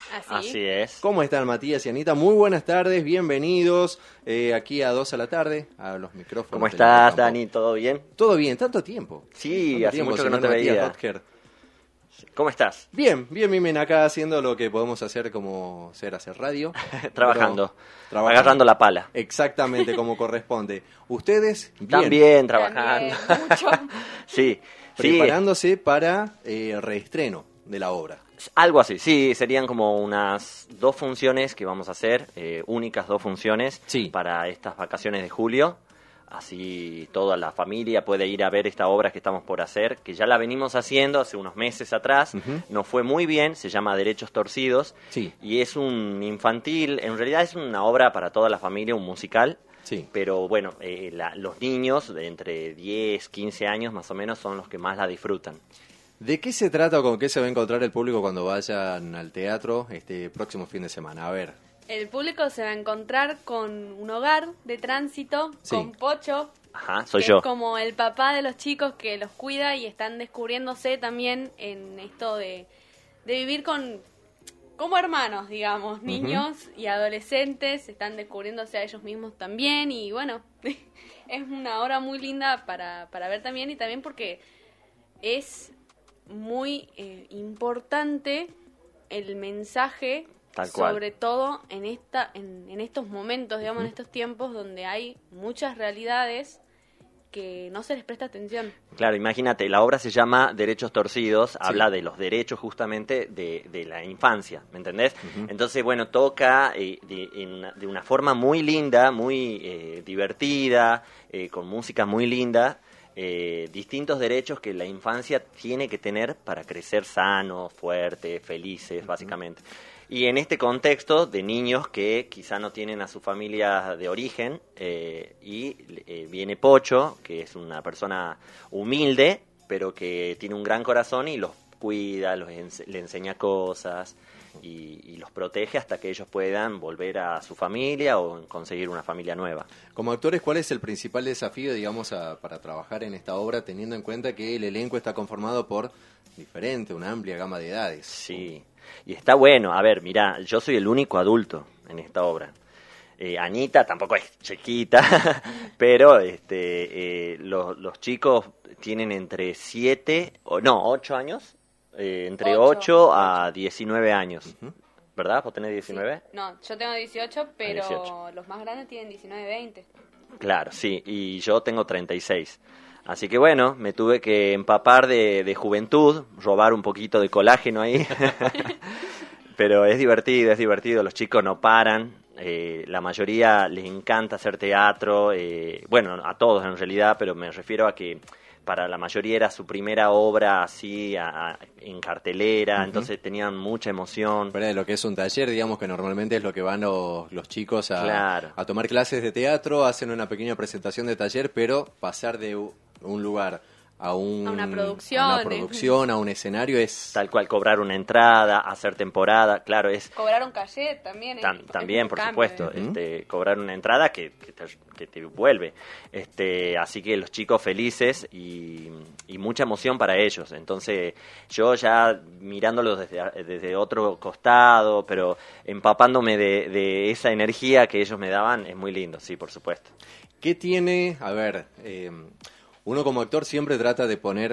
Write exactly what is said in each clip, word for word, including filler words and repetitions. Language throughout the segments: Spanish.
Así, Así es. ¿Cómo están, Matías y Anita? Muy buenas tardes, bienvenidos eh, aquí a dos a la tarde, a los micrófonos. ¿Cómo estás, Dani? ¿Todo bien? Todo bien, tanto tiempo. Sí, tanto hace tiempo, mucho que no señor te Matías veía. Rotker. ¿Cómo estás? Bien, bien, bien, bien, acá haciendo lo que podemos hacer como ser hacer radio. Trabajando, trabajando, agarrando la pala. Exactamente, como corresponde. ¿Ustedes? Bien. También trabajando. También, mucho. Sí, Preparándose sí. para eh, el reestreno de la obra. Algo así, sí, serían como unas dos funciones que vamos a hacer, eh, únicas dos funciones sí. para estas vacaciones de julio. Así toda la familia puede ir a ver esta obra que estamos por hacer, que ya la venimos haciendo hace unos meses atrás, uh-huh. Nos fue muy bien, se llama Derechos Torcidos, sí. Y es un infantil, en realidad es una obra para toda la familia, un musical, sí. Pero bueno, eh, la, los niños de entre diez, quince años más o menos son los que más la disfrutan. ¿De qué se trata o con qué se va a encontrar el público cuando vayan al teatro este próximo fin de semana? A ver. El público se va a encontrar con un hogar de tránsito, sí. Con Pocho. Ajá, soy que yo. Es como el papá de los chicos que los cuida y están descubriéndose también en esto de, de vivir con como hermanos, digamos, niños uh-huh. y adolescentes, están descubriéndose a ellos mismos también y bueno, es una obra muy linda para, para ver también y también porque es muy eh, importante el mensaje. Tal cual. Sobre todo en esta en, en estos momentos, digamos, uh-huh. En estos tiempos donde hay muchas realidades que no se les presta atención. Claro, imagínate, la obra se llama Derechos Torcidos, sí. Habla de los derechos justamente de, de la infancia, ¿me entendés? Uh-huh. Entonces, bueno, toca eh, de, en, de una forma muy linda, muy eh, divertida, eh, con música muy linda, eh, distintos derechos que la infancia tiene que tener para crecer sanos, fuertes, felices, uh-huh. Básicamente. Y en este contexto de niños que quizá no tienen a su familia de origen, eh, y eh, viene Pocho, que es una persona humilde, pero que tiene un gran corazón y los cuida, los ense- le enseña cosas y, y los protege hasta que ellos puedan volver a su familia o conseguir una familia nueva. Como actores, ¿cuál es el principal desafío, digamos, a, para trabajar en esta obra, teniendo en cuenta que el elenco está conformado por diferente, una amplia gama de edades? Sí. Y está bueno, a ver, mirá, yo soy el único adulto en esta obra. Eh, Anita tampoco es chiquita, pero este, eh, los, los chicos tienen entre siete, o no, ocho años, eh, entre ocho a diecinueve años. Uh-huh. ¿Verdad? ¿Vos tenés diecinueve? Sí. No, yo tengo dieciocho, pero ah, dieciocho. Los más grandes tienen diecinueve, veinte. Claro, sí, y yo tengo treinta y seis. Así que bueno, me tuve que empapar de, de juventud, robar un poquito de colágeno ahí. Pero es divertido, es divertido, los chicos no paran, eh, la mayoría les encanta hacer teatro, eh, bueno, a todos en realidad, pero me refiero a que para la mayoría era su primera obra así a, a, en cartelera, uh-huh. Entonces tenían mucha emoción. Fuera de lo que es un taller, digamos que normalmente es lo que van los, los chicos a, claro. a tomar clases de teatro, hacen una pequeña presentación de taller, pero pasar de un lugar a, un, a una producción, a, una producción, a un escenario es... Tal cual, cobrar una entrada, hacer temporada, claro, es... Cobrar un cachet también. Tam, es, también, es por cambio, supuesto, ¿eh? este, cobrar una entrada que, que, te, que te vuelve. Este, así que los chicos felices y, y mucha emoción para ellos. Entonces, yo ya mirándolos desde, desde otro costado, pero empapándome de, de esa energía que ellos me daban, es muy lindo, sí, por supuesto. ¿Qué tiene, a ver... Eh, uno como actor siempre trata de poner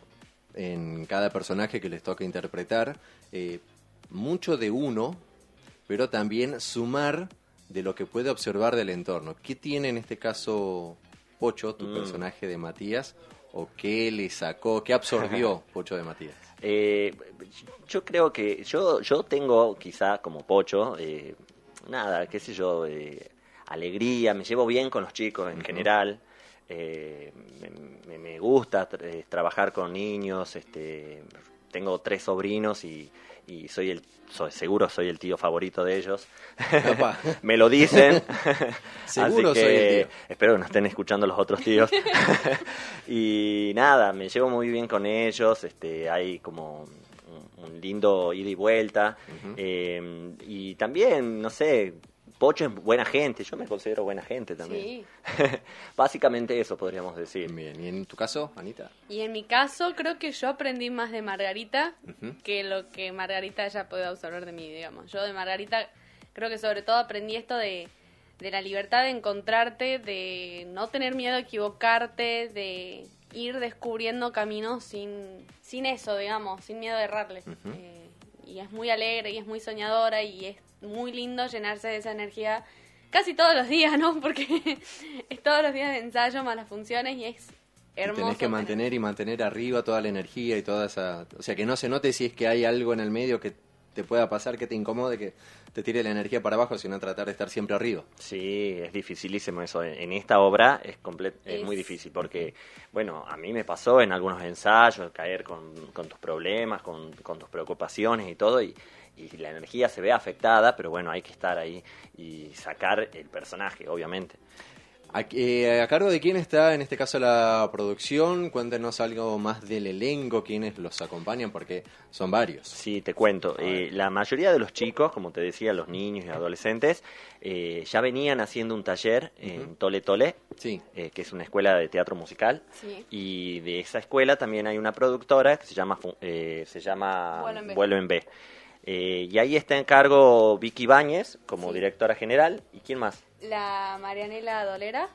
en cada personaje que les toca interpretar eh, mucho de uno, pero también sumar de lo que puede observar del entorno. ¿Qué tiene en este caso Pocho, tu mm. personaje de Matías, o qué le sacó, qué absorbió Pocho de Matías? Eh, yo creo que yo, yo tengo quizá como Pocho, eh, nada, qué sé yo, eh, alegría, me llevo bien con los chicos en uh-huh. general. Eh, me, me gusta tra- trabajar con niños, este, tengo tres sobrinos y, y soy el soy, seguro soy el tío favorito de ellos. Me lo dicen. Seguro Así que soy el tío. Espero que no estén escuchando los otros tíos. Y nada, me llevo muy bien con ellos, este, hay como un, un lindo ida y vuelta. Uh-huh. eh, y también, no sé, Pocho es buena gente, yo me considero buena gente también. Sí. Básicamente eso podríamos decir. Bien, ¿y en tu caso, Anita? Y en mi caso creo que yo aprendí más de Margarita Uh-huh. que lo que Margarita haya podido absorber de mí, digamos. Yo de Margarita creo que sobre todo aprendí esto de, de la libertad de encontrarte, de no tener miedo a equivocarte, de ir descubriendo caminos sin, sin eso, digamos, sin miedo de errarle. Uh-huh. Eh, y es muy alegre y es muy soñadora y es muy lindo llenarse de esa energía casi todos los días, ¿no? Porque es todos los días de ensayo más las funciones y es hermoso. Y tenés que mantener y mantener arriba toda la energía y toda esa... O sea, que no se note si es que hay algo en el medio que te pueda pasar, que te incomode, que te tire la energía para abajo, sino tratar de estar siempre arriba. Sí, es dificilísimo eso. En esta obra es, complet- es, Es- muy difícil porque, bueno, a mí me pasó en algunos ensayos caer con, con tus problemas, con, con tus preocupaciones y todo, y, y la energía se ve afectada, pero bueno, hay que estar ahí y sacar el personaje, obviamente. ¿A, eh, ¿A cargo de quién está en este caso la producción? Cuéntenos algo más del elenco, quiénes los acompañan, porque son varios. Sí, te cuento. Eh, la mayoría de los chicos, como te decía, los niños y adolescentes, eh, ya venían haciendo un taller en Ujú. Tole Tole, Sí. eh, que es una escuela de teatro musical. Sí. Y de esa escuela también hay una productora que se llama fu- eh, se llama Vuelo en B. Vuelo en B. Eh, y ahí está en cargo Vicky Báñez como Sí. directora general. ¿Y quién más? La Marianela Dolera,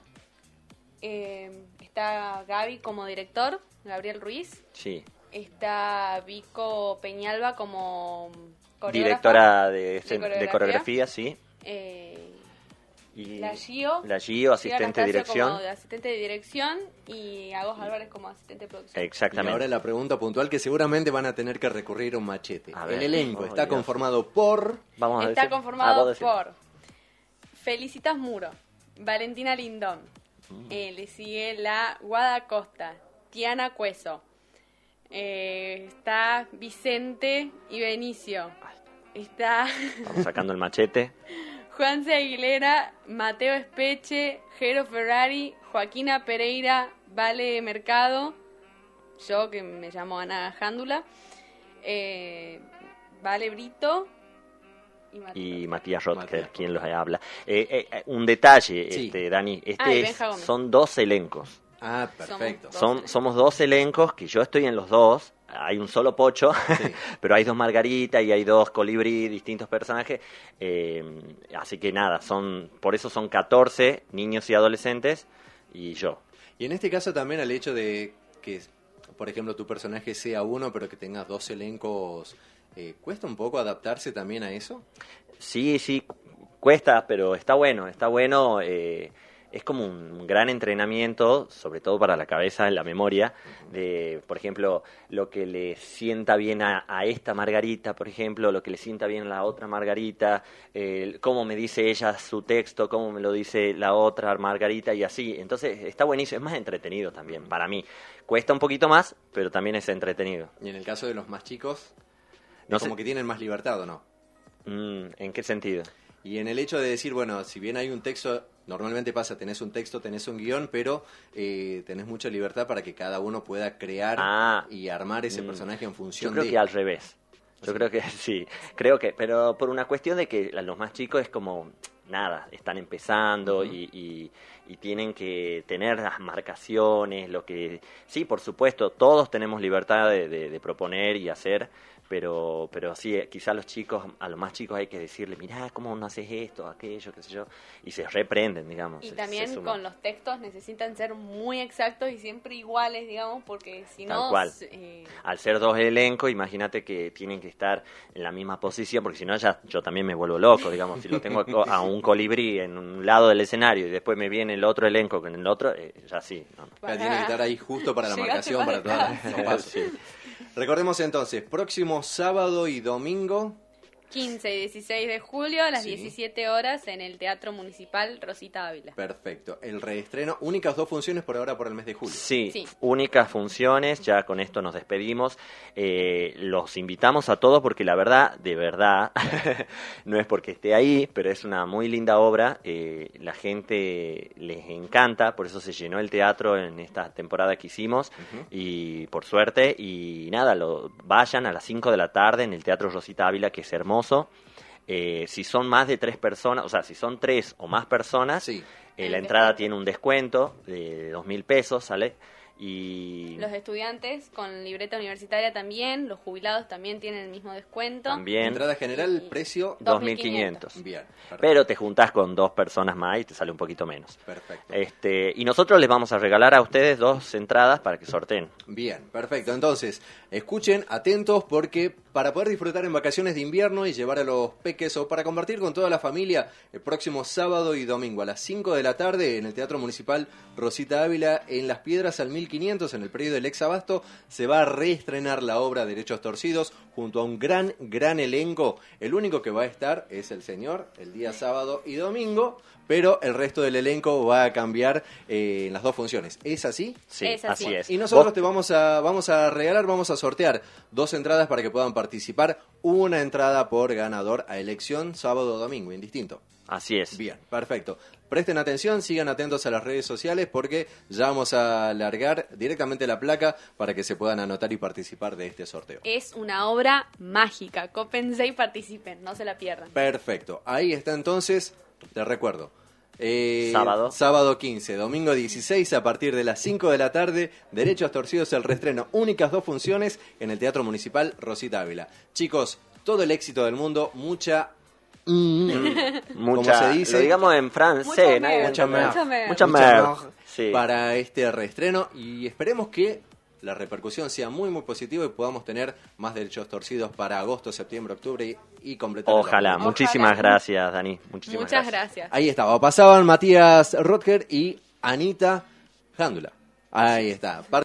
eh, está Gaby como director, Gabriel Ruiz, Sí, está Vico Peñalba como coreógrafa, directora de, escen- de coreografía. coreografía, sí. eh, Y la Gio, la Gio, Gio asistente de Anastasio dirección. como de asistente de dirección y Agos Álvarez como asistente de producción. Y Exactamente. ahora la pregunta puntual que seguramente van a tener que recurrir a un machete. A El ver. elenco Oh, está Dios. conformado por... Vamos a Está decir- Ah, conformado vos decís. por Felicitas Muro, Valentina Lindón, Mm. eh, le sigue la Guada Costa, Tiana Cueso, eh, está Vicente y Benicio, está Vamos sacando el machete. Juanse Aguilera, Mateo Espeche, Jero Ferrari, Joaquina Pereira, Vale Mercado, yo que me llamo Ana Jándula, eh, Vale Brito y Mateo. Y Matías Roth, que es Matías. quien los habla. Eh, eh, eh, un detalle, Sí. este, Dani, este Ah, y es- Benja Gómez. son dos elencos. Ah, perfecto. Dos Son, elencos. somos dos elencos, que yo estoy en los dos. Hay un solo Pocho, Sí. pero hay dos Margarita y hay dos Colibrí, distintos personajes. Eh, así que nada, son por eso son catorce niños y adolescentes y yo. Y en este caso también el hecho de que, por ejemplo, tu personaje sea uno, pero que tenga dos elencos, eh, ¿cuesta un poco adaptarse también a eso? Sí, sí, cuesta, pero está bueno, está bueno. eh, es como un gran entrenamiento, sobre todo para la cabeza, la memoria, de, por ejemplo, lo que le sienta bien a, a esta Margarita, por ejemplo, lo que le sienta bien a la otra Margarita, eh, cómo me dice ella su texto, cómo me lo dice la otra Margarita y así. Entonces está buenísimo, es más entretenido también, para mí. Cuesta un poquito más, pero también es entretenido. Y en el caso de los más chicos, No como sé- que tienen más libertad, ¿o no? Mm, ¿en qué sentido? Y en el hecho de decir, bueno, si bien hay un texto, normalmente pasa, tenés un texto, tenés un guión, pero eh, tenés mucha libertad para que cada uno pueda crear Ah. y armar ese Mm, personaje en Yo función creo de... que al revés. Yo ¿Sí? creo que sí. Creo que, pero por una cuestión de que a los más chicos es como nada, están empezando Ujú. y, y, y tienen que tener las marcaciones, lo que sí, por supuesto, todos tenemos libertad de, de, de proponer y hacer, pero pero sí, eh, quizá a los chicos, a los más chicos hay que decirle, mirá, cómo no haces esto, aquello, qué sé yo, y se reprenden, digamos. Y se- también se suman. con los textos necesitan ser muy exactos y siempre iguales, digamos, porque si Tal no... cual. eh, Al ser dos elencos, imagínate que tienen que estar en la misma posición, porque si no ya yo también me vuelvo loco, digamos, si lo tengo a, co- a un colibrí en un lado del escenario y después me viene el otro elenco con el otro, eh, ya sí. No, no. Acá tiene que estar ahí justo para la Llegaste marcación, para para todos acá. los pasos. Sí. Recordemos entonces, próximo sábado y domingo, quince y dieciséis de julio a las Sí. diecisiete horas en el Teatro Municipal Rosita Ávila. perfecto. El reestreno, únicas dos funciones por ahora por el mes de julio. Sí, Sí. únicas funciones, ya con esto nos despedimos. Eh, los invitamos a todos porque la verdad, de verdad, no es porque esté ahí, pero es una muy linda obra. Eh, la gente les encanta, por eso se llenó el teatro en esta temporada que hicimos. Ujú. Y por suerte, y nada, lo, vayan a las cinco de la tarde en el Teatro Rosita Ávila, que es hermoso. Eh, si son más de tres personas, o sea, si son tres o más personas, Sí. eh, la entrada tiene un descuento de dos mil pesos, ¿sale? Y Los estudiantes con libreta universitaria también, los jubilados también tienen el mismo descuento. también Entrada general, precio dos mil quinientos. Bien. Perfecto. Pero te juntás con dos personas más y te sale un poquito menos. Perfecto. Este, y nosotros les vamos a regalar a ustedes dos entradas para que sorteen. Bien, perfecto. Entonces, escuchen, atentos, porque para poder disfrutar en vacaciones de invierno y llevar a los peques o para compartir con toda la familia el próximo sábado y domingo a las cinco de la tarde en el Teatro Municipal Rosita Ávila en Las Piedras al mil quinientos en el predio del Ex Abasto, se va a reestrenar la obra Derechos Torcidos junto a un gran, gran elenco. El único que va a estar es el señor el día sábado y domingo, pero el resto del elenco va a cambiar eh, en las dos funciones. ¿Es así? Sí, Es así. así es. Y nosotros Vos- te vamos a vamos a regalar, vamos a sortear dos entradas para que puedan participar, una entrada por ganador a elección sábado o domingo, indistinto. Así es. Bien, perfecto. Presten atención, sigan atentos a las redes sociales porque ya vamos a largar directamente la placa para que se puedan anotar y participar de este sorteo. Es una obra mágica. Cópense y participen, no se la pierdan. Perfecto, ahí está entonces, te recuerdo. Eh, Sábado. Sábado quince, domingo dieciséis a partir de las cinco de la tarde, Derechos Torcidos, el reestreno, únicas dos funciones en el Teatro Municipal Rosita Ávila. Chicos, todo el éxito del mundo, mucha... Mucha, como se dice, lo digamos en francés, Mucha ¿no? mer, mucha mer. mucha mer. Mucha Mucha mer. mer Sí. para este reestreno y esperemos que la repercusión sea muy muy positiva y podamos tener más Derechos Torcidos para agosto, septiembre, octubre y, y completar. el Ojalá. año. Muchísimas Ojalá. gracias, Dani. Muchísimas Muchas gracias. gracias. Ahí estaba, pasaban Matías Rotger y Anita Jándula. Ahí está.